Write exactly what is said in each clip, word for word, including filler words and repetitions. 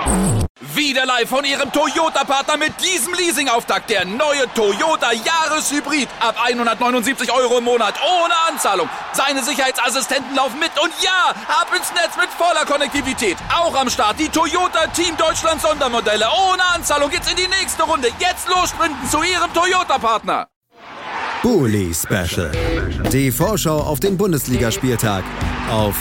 Wieder live von Ihrem Toyota-Partner mit diesem Leasing-Auftakt. Der neue Toyota Jahreshybrid. Ab hundertneunundsiebzig Euro im Monat. Ohne Anzahlung. Seine Sicherheitsassistenten laufen mit. Und ja, ab ins Netz mit voller Konnektivität. Auch am Start die Toyota Team Deutschland Sondermodelle. Ohne Anzahlung geht's in die nächste Runde. Jetzt los sprinten zu Ihrem Toyota-Partner. Bully Special. Die Vorschau auf den Bundesligaspieltag auf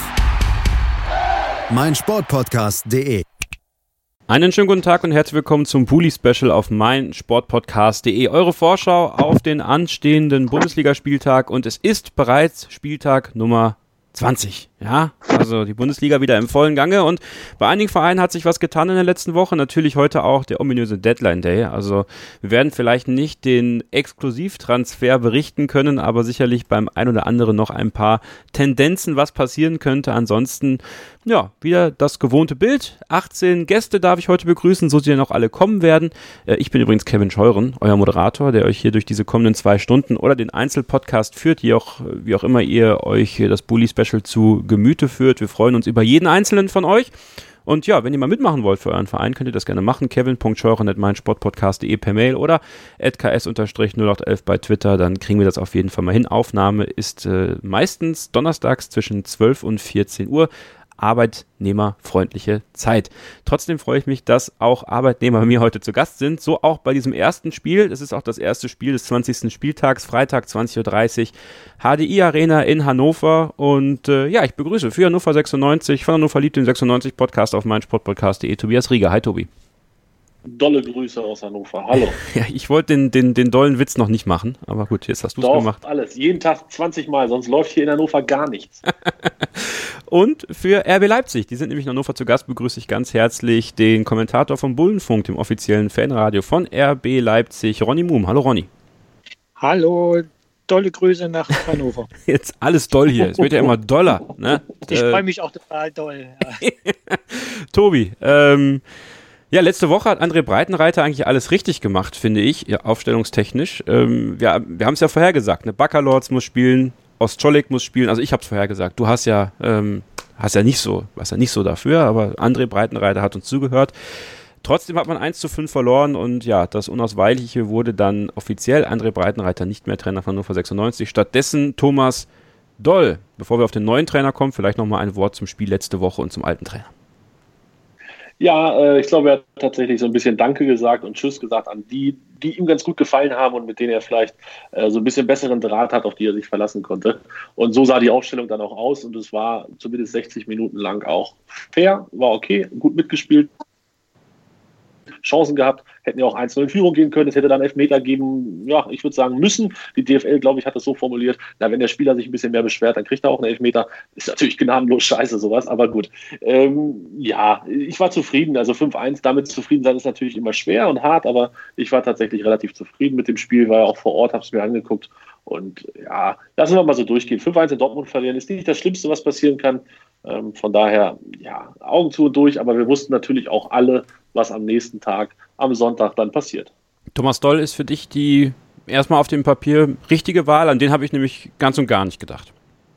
meinsportpodcast punkt de. Einen schönen guten Tag und herzlich willkommen zum Bully Special auf meinsportpodcast punkt de. Eure Vorschau auf den anstehenden Bundesligaspieltag, und es ist bereits Spieltag Nummer zwanzig. Ja, also die Bundesliga wieder im vollen Gange, und bei einigen Vereinen hat sich was getan in der letzten Woche. Natürlich heute auch der ominöse Deadline Day. Also wir werden vielleicht nicht den Exklusivtransfer berichten können, aber sicherlich beim ein oder anderen noch ein paar Tendenzen, was passieren könnte. Ansonsten, ja, wieder das gewohnte Bild. achtzehn Gäste darf ich heute begrüßen, so sie dann auch alle kommen werden. Ich bin übrigens Kevin Scheuren, euer Moderator, der euch hier durch diese kommenden zwei Stunden oder den Einzelpodcast führt, wie auch, wie auch immer ihr euch hier das Bully Special zu Gemüte führt. Wir freuen uns über jeden einzelnen von euch. Und ja, wenn ihr mal mitmachen wollt für euren Verein, könnt ihr das gerne machen. kevin punkt scheuren at meinsportpodcast punkt de per Mail oder at k s null acht elf bei Twitter. Dann kriegen wir das auf jeden Fall mal hin. Aufnahme ist äh, meistens donnerstags zwischen zwölf und vierzehn Uhr. Arbeitnehmerfreundliche Zeit. Trotzdem freue ich mich, dass auch Arbeitnehmer bei mir heute zu Gast sind. So auch bei diesem ersten Spiel. Es ist auch das erste Spiel des zwanzigsten Spieltags, Freitag zwanzig Uhr dreißig, H D I Arena in Hannover. Und äh, ja, ich begrüße für Hannover sechsundneunzig, von Hannover liebt den sechsundneunzig Podcast auf meinsportpodcast punkt de, Tobias Rieger. Hi Tobi. Dolle Grüße aus Hannover. Hallo. Ja, ich wollte den, den, den dollen Witz noch nicht machen, aber gut, jetzt hast du es gemacht. Alles. Jeden Tag zwanzig Mal, sonst läuft hier in Hannover gar nichts. Und für R B Leipzig, die sind nämlich in Hannover zu Gast, begrüße ich ganz herzlich den Kommentator vom Bullenfunk, dem offiziellen Fanradio von R B Leipzig, Ronny Muhm. Hallo Ronny. Hallo, dolle Grüße nach Hannover. Jetzt alles doll hier, es wird ja immer doller. Ne? Ich äh, freue mich auch total doll. Ja. Tobi, ähm, ja, letzte Woche hat André Breitenreiter eigentlich alles richtig gemacht, finde ich, ja, aufstellungstechnisch. Ähm, ja, wir haben es ja vorhergesagt, ne? Baccalords muss spielen, Ostscholek muss spielen, also ich habe es vorhergesagt. Du hast ja, ähm, hast ja nicht so, warst ja nicht so dafür, aber André Breitenreiter hat uns zugehört. Trotzdem hat man eins zu fünf verloren, und ja, das Unausweichliche wurde dann offiziell André Breitenreiter nicht mehr Trainer von Hannover sechsundneunzig. Stattdessen Thomas Doll. Bevor wir auf den neuen Trainer kommen, vielleicht nochmal ein Wort zum Spiel letzte Woche und zum alten Trainer. Ja, äh, ich glaube, er hat tatsächlich so ein bisschen Danke gesagt und Tschüss gesagt an die, die ihm ganz gut gefallen haben und mit denen er vielleicht äh, so ein bisschen besseren Draht hat, auf die er sich verlassen konnte. Und so sah die Aufstellung dann auch aus, und es war zumindest sechzig Minuten lang auch fair, war okay, gut mitgespielt. Chancen gehabt, hätten ja auch eins null in Führung gehen können, es hätte dann Elfmeter geben, ja, ich würde sagen müssen. Die D F L, glaube ich, hat das so formuliert, na, wenn der Spieler sich ein bisschen mehr beschwert, dann kriegt er auch einen Elfmeter. Ist natürlich gnadenlos scheiße, sowas, aber gut. Ähm, ja, ich war zufrieden, also fünf eins, damit zufrieden sein ist natürlich immer schwer und hart, aber ich war tatsächlich relativ zufrieden mit dem Spiel, war ja auch vor Ort, habe es mir angeguckt, und ja, lassen wir mal so durchgehen. fünf eins in Dortmund verlieren ist nicht das Schlimmste, was passieren kann. Ähm, von daher, ja, Augen zu und durch, aber wir wussten natürlich auch alle, was am nächsten Tag, am Sonntag dann passiert. Thomas Doll ist für dich die erstmal auf dem Papier richtige Wahl, an den habe ich nämlich ganz und gar nicht gedacht.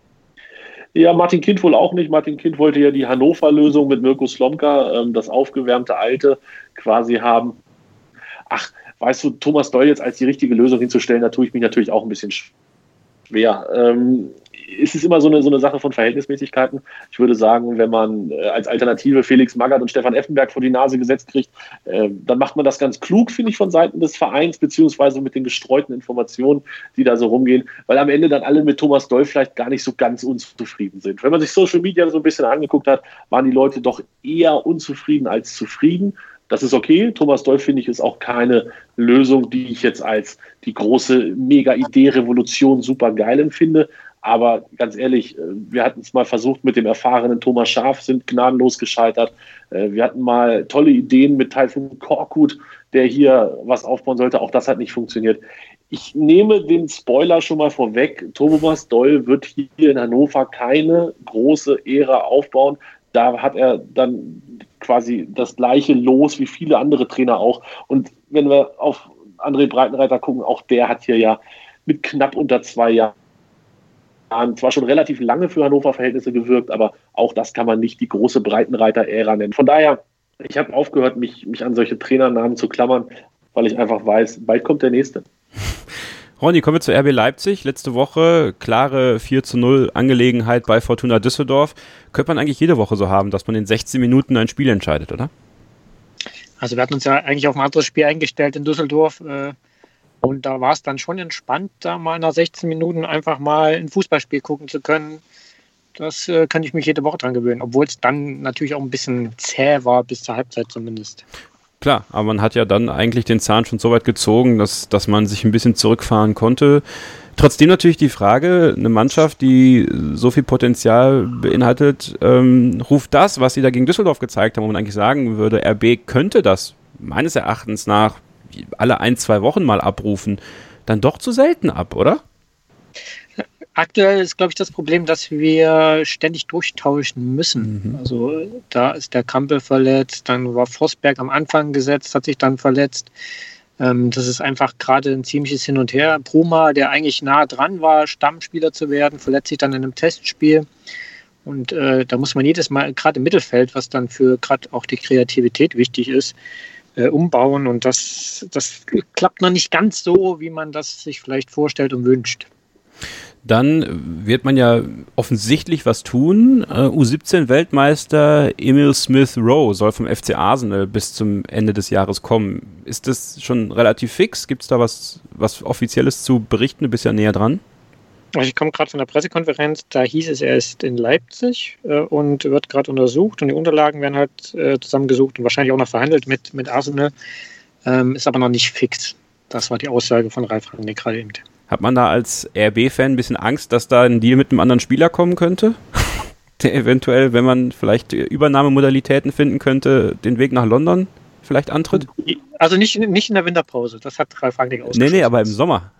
Ja, Martin Kind wohl auch nicht. Martin Kind wollte ja die Hannover-Lösung mit Mirko Slomka, ähm, das aufgewärmte Alte quasi haben. Ach, weißt du, Thomas Doll jetzt als die richtige Lösung hinzustellen, da tue ich mich natürlich auch ein bisschen schwer. Ähm, es ist immer so eine, so eine Sache von Verhältnismäßigkeiten. Ich würde sagen, wenn man äh, als Alternative Felix Magath und Stefan Effenberg vor die Nase gesetzt kriegt, äh, dann macht man das ganz klug, finde ich, von Seiten des Vereins, beziehungsweise mit den gestreuten Informationen, die da so rumgehen, weil am Ende dann alle mit Thomas Doll vielleicht gar nicht so ganz unzufrieden sind. Wenn man sich Social Media so ein bisschen angeguckt hat, waren die Leute doch eher unzufrieden als zufrieden. Das ist okay. Thomas Doll, finde ich, ist auch keine Lösung, die ich jetzt als die große Mega-Idee-Revolution super geil empfinde. Aber ganz ehrlich, wir hatten es mal versucht mit dem erfahrenen Thomas Schaaf, sind gnadenlos gescheitert. Wir hatten mal tolle Ideen mit Taifun Korkut, der hier was aufbauen sollte. Auch das hat nicht funktioniert. Ich nehme den Spoiler schon mal vorweg. Thomas Doll wird hier in Hannover keine große Ära aufbauen. Da hat er dann quasi das gleiche Los wie viele andere Trainer auch. Und wenn wir auf André Breitenreiter gucken, auch der hat hier ja mit knapp unter zwei Jahren zwar schon relativ lange für Hannover-Verhältnisse gewirkt, aber auch das kann man nicht die große Breitenreiter-Ära nennen. Von daher, Ich habe aufgehört, mich, mich an solche Trainernamen zu klammern, weil ich einfach weiß, bald kommt der nächste. Ronny, kommen wir zu R B Leipzig. Letzte Woche klare vier zu null Angelegenheit bei Fortuna Düsseldorf. Könnte man eigentlich jede Woche so haben, dass man in sechzehn Minuten ein Spiel entscheidet, oder? Also wir hatten uns ja eigentlich auf ein anderes Spiel eingestellt in Düsseldorf. Äh, und da war es dann schon entspannt, da mal nach sechzehn Minuten einfach mal ein Fußballspiel gucken zu können. Das äh, kann ich mich jede Woche dran gewöhnen, obwohl es dann natürlich auch ein bisschen zäh war, bis zur Halbzeit zumindest. Klar, aber man hat ja dann eigentlich den Zahn schon so weit gezogen, dass, dass man sich ein bisschen zurückfahren konnte. Trotzdem natürlich die Frage, eine Mannschaft, die so viel Potenzial beinhaltet, ähm, ruft das, was sie da gegen Düsseldorf gezeigt haben, wo man eigentlich sagen würde, R B könnte das meines Erachtens nach alle ein, zwei Wochen mal abrufen, dann doch zu selten ab, oder? Aktuell ist, glaube ich, das Problem, dass wir ständig durchtauschen müssen. Mhm. Also da ist der Kampel verletzt, dann war Vosberg am Anfang gesetzt, hat sich dann verletzt. Ähm, das ist einfach gerade ein ziemliches Hin und Her. Bruma, der eigentlich nah dran war, Stammspieler zu werden, verletzt sich dann in einem Testspiel. Und äh, da muss man jedes Mal, gerade im Mittelfeld, was dann für gerade auch die Kreativität wichtig ist, äh, umbauen. Und das, das klappt noch nicht ganz so, wie man das sich vielleicht vorstellt und wünscht. Dann wird man ja offensichtlich was tun. Uh, U siebzehn Weltmeister Emil Smith Rowe soll vom F C Arsenal bis zum Ende des Jahres kommen. Ist das schon relativ fix? Gibt es da was, was Offizielles zu berichten? Du bist ja näher dran. Also ich komme gerade von der Pressekonferenz, da hieß es, er ist in Leipzig äh, und wird gerade untersucht und die Unterlagen werden halt äh, zusammengesucht und wahrscheinlich auch noch verhandelt mit, mit Arsenal. Ähm, ist aber noch nicht fix. Das war die Aussage von Ralf Rangnick gerade eben. Hat man da als R B-Fan ein bisschen Angst, dass da ein Deal mit einem anderen Spieler kommen könnte? Der eventuell, wenn man vielleicht Übernahmemodalitäten finden könnte, den Weg nach London vielleicht antritt? Also nicht, nicht in der Winterpause, das hat Ralf Rangnick ausgeschlossen. Nee, nee, aber im Sommer.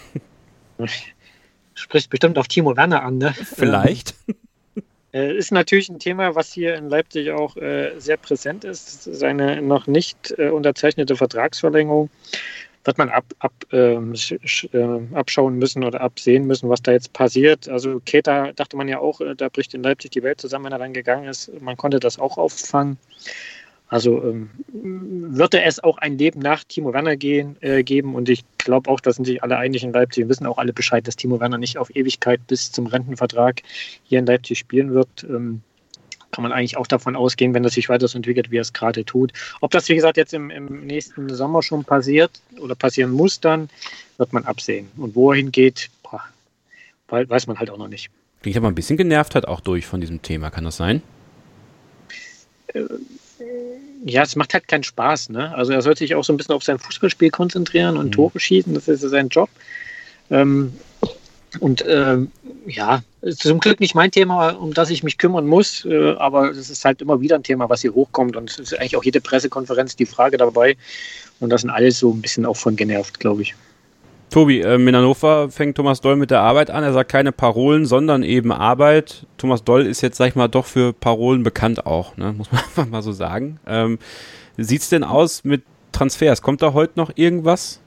Spricht bestimmt auf Timo Werner an, ne? Vielleicht. Äh, ist natürlich ein Thema, was hier in Leipzig auch äh, sehr präsent ist. Seine noch nicht äh, unterzeichnete Vertragsverlängerung. Wird man ab, ab, ähm, sch, sch, äh, abschauen müssen oder absehen müssen, was da jetzt passiert. Also Keita dachte man ja auch, äh, da bricht in Leipzig die Welt zusammen, wenn er dann gegangen ist. Man konnte das auch auffangen. Also ähm, würde es auch ein Leben nach Timo Werner gehen, äh, geben und ich glaube auch, da sind sich alle einig in Leipzig und wissen auch alle Bescheid, dass Timo Werner nicht auf Ewigkeit bis zum Rentenvertrag hier in Leipzig spielen wird. Ähm, kann man eigentlich auch davon ausgehen, wenn das sich weiter so entwickelt, wie er es gerade tut. Ob das, wie gesagt, jetzt im, im nächsten Sommer schon passiert oder passieren muss, dann wird man absehen. Und wo er hingeht, boah, weiß man halt auch noch nicht. Klingt aber ein bisschen genervt hat auch durch von diesem Thema, kann das sein? Äh, ja, es macht halt keinen Spaß, ne? Also er sollte sich auch so ein bisschen auf sein Fußballspiel konzentrieren und mhm. Tore schießen, das ist sein Job. Ähm, Und ähm, ja, ist zum Glück nicht mein Thema, um das ich mich kümmern muss, äh, aber es ist halt immer wieder ein Thema, was hier hochkommt und es ist eigentlich auch jede Pressekonferenz die Frage dabei und das sind alles so ein bisschen auch von genervt, glaube ich. Tobi, ähm, in Hannover fängt Thomas Doll mit der Arbeit an, er sagt keine Parolen, sondern eben Arbeit. Thomas Doll ist jetzt, sag ich mal, doch für Parolen bekannt auch, ne? Muss man einfach mal so sagen. Ähm, sieht's denn aus mit Transfers? Kommt da heute noch irgendwas?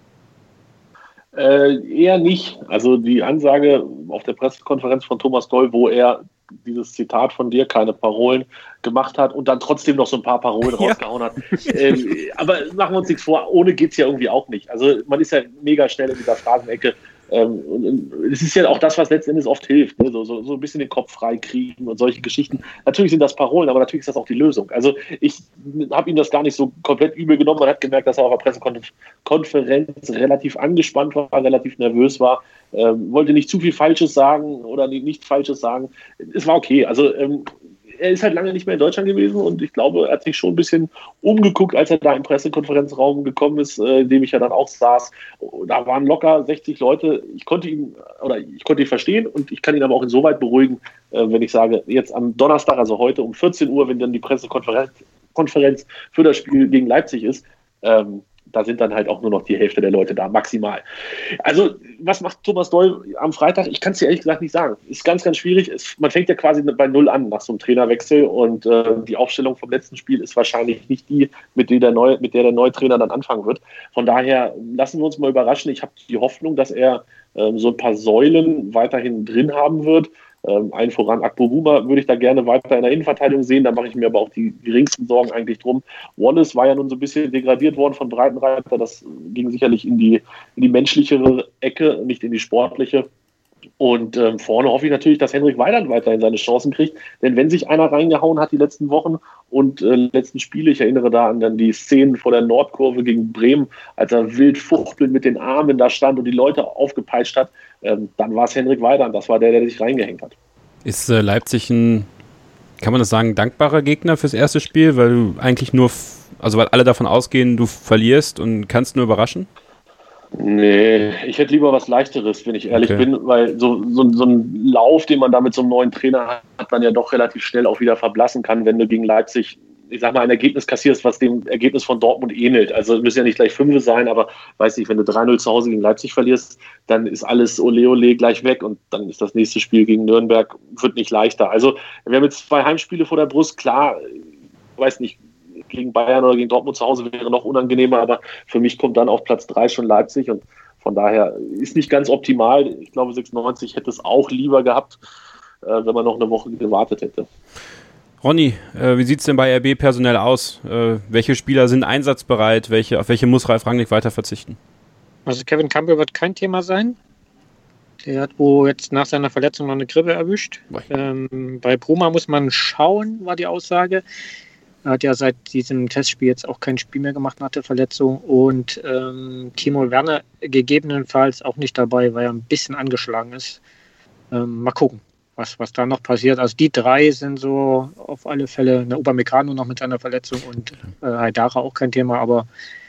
Äh, eher nicht. Also die Ansage auf der Pressekonferenz von Thomas Doll, wo er dieses Zitat von dir, keine Parolen, gemacht hat und dann trotzdem noch so ein paar Parolen ja. rausgehauen hat. Ähm, aber machen wir uns nichts vor, ohne geht's ja irgendwie auch nicht. Also man ist ja mega schnell in dieser Phrasenecke. Ähm, und es ist ja auch das, was letzten Endes oft hilft, ne? so, so, so ein bisschen den Kopf frei kriegen und solche Geschichten. Natürlich sind das Parolen, aber natürlich ist das auch die Lösung. Also ich habe ihm das gar nicht so komplett übel genommen. Man hat gemerkt, dass er auf der Pressekonferenz relativ angespannt war, relativ nervös war, ähm, wollte nicht zu viel Falsches sagen oder nichts Falsches sagen. Es war okay. Also ähm, er ist halt lange nicht mehr in Deutschland gewesen und ich glaube, er hat sich schon ein bisschen umgeguckt, als er da im Pressekonferenzraum gekommen ist, äh, in dem ich ja dann auch saß. Da waren locker sechzig Leute. Ich konnte ihn oder ich konnte ihn verstehen und ich kann ihn aber auch insoweit beruhigen, äh, wenn ich sage, jetzt am Donnerstag, also heute um vierzehn Uhr, wenn dann die Pressekonferenz Konferenz für das Spiel gegen Leipzig ist, ähm, da sind dann halt auch nur noch die Hälfte der Leute da, maximal. Also, was macht Thomas Doll am Freitag? Ich kann es dir ehrlich gesagt nicht sagen. Ist ganz, ganz schwierig. Es, man fängt ja quasi bei Null an nach so einem Trainerwechsel und äh, die Aufstellung vom letzten Spiel ist wahrscheinlich nicht die, mit der der neue, mit der der neue Trainer dann anfangen wird. Von daher lassen wir uns mal überraschen. Ich habe die Hoffnung, dass er ähm, so ein paar Säulen weiterhin drin haben wird. Ähm, allen voran Akpo Buma würde ich da gerne weiter in der Innenverteidigung sehen. Da mache ich mir aber auch die geringsten Sorgen eigentlich drum. Wallace war ja nun so ein bisschen degradiert worden von Breitenreiter. Das ging sicherlich in die, in die menschlichere Ecke, nicht in die sportliche. Und ähm, vorne hoffe ich natürlich, dass Henrik Weidand weiterhin seine Chancen kriegt. Denn wenn sich einer reingehauen hat die letzten Wochen und äh, letzten Spiele, ich erinnere da an dann die Szenen vor der Nordkurve gegen Bremen, als er wild fuchtelnd mit den Armen da stand und die Leute aufgepeitscht hat, ähm, dann war es Henrik Weidand. Das war der, der sich reingehängt hat. Ist äh, Leipzig ein, kann man das sagen, dankbarer Gegner fürs erste Spiel, weil du eigentlich nur, f- also weil alle davon ausgehen, du verlierst und kannst nur überraschen? Nee, ich hätte lieber was Leichteres, wenn ich ehrlich Okay. bin, weil so, so, so ein Lauf, den man da mit so einem neuen Trainer hat, man ja doch relativ schnell auch wieder verblassen kann, wenn du gegen Leipzig, ich sag mal, ein Ergebnis kassierst, was dem Ergebnis von Dortmund ähnelt. Also es müssen ja nicht gleich Fünfe sein, aber weiß nicht, wenn du drei null zu Hause gegen Leipzig verlierst, dann ist alles ole ole gleich weg und dann ist das nächste Spiel gegen Nürnberg, wird nicht leichter. Also wir haben jetzt zwei Heimspiele vor der Brust, klar, ich weiß nicht, gegen Bayern oder gegen Dortmund zu Hause wäre noch unangenehmer, aber für mich kommt dann auf Platz drei schon Leipzig und von daher ist nicht ganz optimal. Ich glaube, sechsundneunzig hätte es auch lieber gehabt, äh, wenn man noch eine Woche gewartet hätte. Ronny, äh, wie sieht es denn bei R B personell aus? Äh, welche Spieler sind einsatzbereit? Welche, auf welche muss Ralf Rangnick weiter verzichten? Also Kevin Campbell wird kein Thema sein. Der hat wohl jetzt nach seiner Verletzung noch eine Grippe erwischt. Ähm, bei Bruma muss man schauen, war die Aussage. Er hat ja seit diesem Testspiel jetzt auch kein Spiel mehr gemacht nach der Verletzung. Und ähm, Timo Werner gegebenenfalls auch nicht dabei, weil er ein bisschen angeschlagen ist. Ähm, mal gucken, was, was da noch passiert. Also die drei sind so auf alle Fälle, eine Upamecano noch mit seiner Verletzung und äh, Haidara auch kein Thema, aber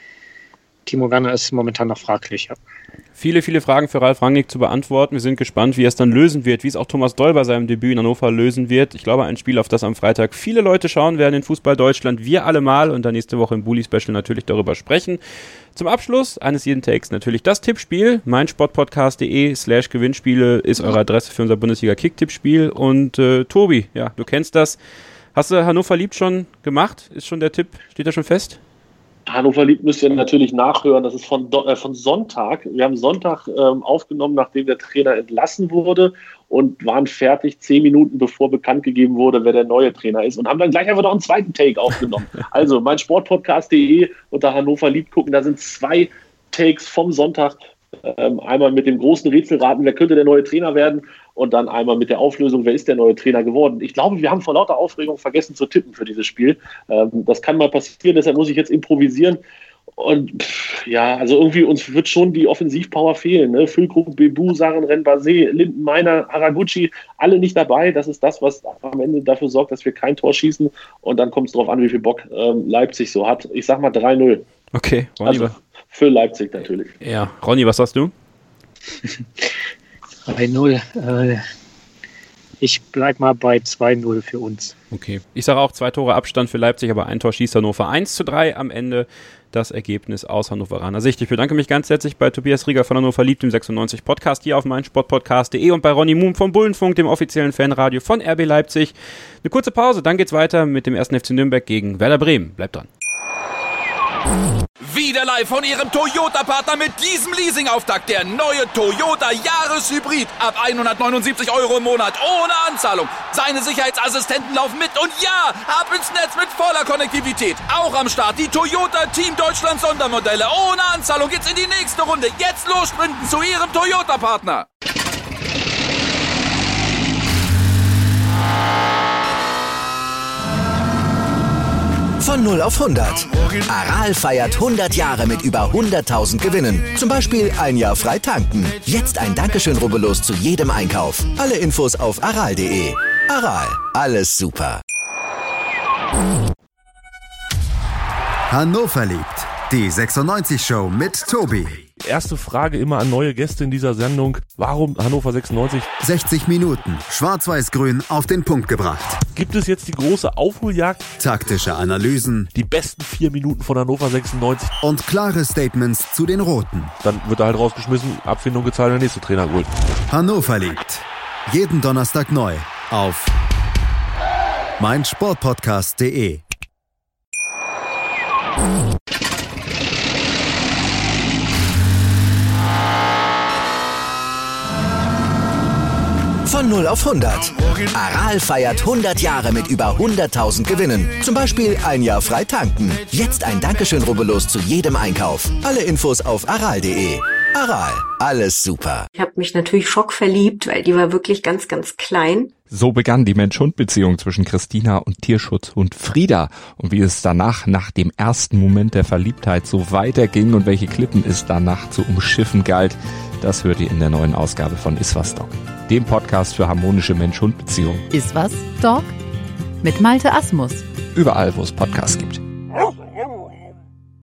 Timo Werner ist momentan noch fraglich. Ja. Viele, viele Fragen für Ralf Rangnick zu beantworten. Wir sind gespannt, wie er es dann lösen wird, wie es auch Thomas Doll bei seinem Debüt in Hannover lösen wird. Ich glaube, ein Spiel, auf das am Freitag viele Leute schauen werden in Fußball Deutschland, wir alle mal und dann nächste Woche im Bully-Special natürlich darüber sprechen. Zum Abschluss eines jeden Takes natürlich das Tippspiel. meinsportpodcast.de slash Gewinnspiele ist eure Adresse für unser Bundesliga-Kick-Tippspiel. Und äh, Tobi, ja, du kennst das. Hast du Hannover liebt schon gemacht? Ist schon der Tipp, steht da schon fest? Hannover liebt müsst ihr natürlich nachhören. Das ist von, äh, von Sonntag. Wir haben Sonntag ähm, aufgenommen, nachdem der Trainer entlassen wurde und waren fertig zehn Minuten, bevor bekannt gegeben wurde, wer der neue Trainer ist und haben dann gleich einfach noch einen zweiten Take aufgenommen. Also mein Sportpodcast.de unter Hannover liebt gucken. Da sind zwei Takes vom Sonntag. Ähm, einmal mit dem großen Rätselraten, wer könnte der neue Trainer werden und dann einmal mit der Auflösung, wer ist der neue Trainer geworden. Ich glaube, wir haben vor lauter Aufregung vergessen zu tippen für dieses Spiel. Ähm, das kann mal passieren, deshalb muss ich jetzt improvisieren. Und pff, ja, also irgendwie uns wird schon die Offensivpower fehlen. Ne? Füllkrug, Bebu, Saren, Renbase, Linden, Meiner, Haraguchi, alle nicht dabei. Das ist das, was am Ende dafür sorgt, dass wir kein Tor schießen. Und dann kommt es darauf an, wie viel Bock ähm, Leipzig so hat. Ich sag mal drei null. Okay, Ronny, Also für Leipzig natürlich. ja. Ronny, was sagst du? drei null. Äh, ich bleib mal bei zwei null für uns. Okay. Ich sage auch zwei Tore Abstand für Leipzig, aber ein Tor schießt Hannover. eins zu drei am Ende das Ergebnis aus Hannoveraner Sicht. Ich bedanke mich ganz herzlich bei Tobias Rieger von Hannover liebt, dem sechsundneunzig Podcast hier auf meinsportpodcast.de und bei Ronny Muhm vom Bullenfunk, dem offiziellen Fanradio von R B Leipzig. Eine kurze Pause, dann geht's weiter mit dem ersten F C Nürnberg gegen Werder Bremen. Bleibt dran. Wieder live von Ihrem Toyota-Partner mit diesem Leasing-Auftakt. Der neue Toyota Jahreshybrid. Ab hundertneunundsiebzig Euro im Monat. Ohne Anzahlung. Seine Sicherheitsassistenten laufen mit. Und ja, ab ins Netz mit voller Konnektivität. Auch am Start die Toyota Team Deutschland Sondermodelle. Ohne Anzahlung geht's in die nächste Runde. Jetzt los sprinten zu Ihrem Toyota-Partner. Von null auf hundert. Aral feiert hundert Jahre mit über hunderttausend Gewinnen. Zum Beispiel ein Jahr frei tanken. Jetzt ein Dankeschön, rubbellos zu jedem Einkauf. Alle Infos auf aral punkt de. Aral, alles super. Hannover liebt. Die sechsundneunzig Show mit Tobi. Erste Frage immer an neue Gäste in dieser Sendung. Warum Hannover sechsundneunzig? sechzig Minuten, schwarz-weiß-grün auf den Punkt gebracht. Gibt es jetzt die große Aufholjagd? Taktische Analysen Die besten vier Minuten von Hannover sechsundneunzig? und klare Statements zu den Roten. Dann wird er halt rausgeschmissen, Abfindung gezahlt und der nächste Trainer geholt. Hannover liebt. Jeden Donnerstag neu auf meinsportpodcast.de. Von null auf hundert. Aral feiert hundert Jahre mit über hunderttausend Gewinnen. Zum Beispiel ein Jahr frei tanken. Jetzt ein Dankeschön, rubbellos zu jedem Einkauf. Alle Infos auf aral punkt de. Aral, alles super. Ich habe mich natürlich schockverliebt, weil die war wirklich ganz, ganz klein. So begann die Mensch-Hund-Beziehung zwischen Christina und Tierschutzhund Frieda. Und wie es danach, nach dem ersten Moment der Verliebtheit, so weiterging und welche Klippen es danach zu umschiffen galt, das hört ihr in der neuen Ausgabe von Iswas Dog, dem Podcast für harmonische Mensch-Hund-Beziehungen. Iswas Dog? Mit Malte Asmus. Überall, wo es Podcasts gibt.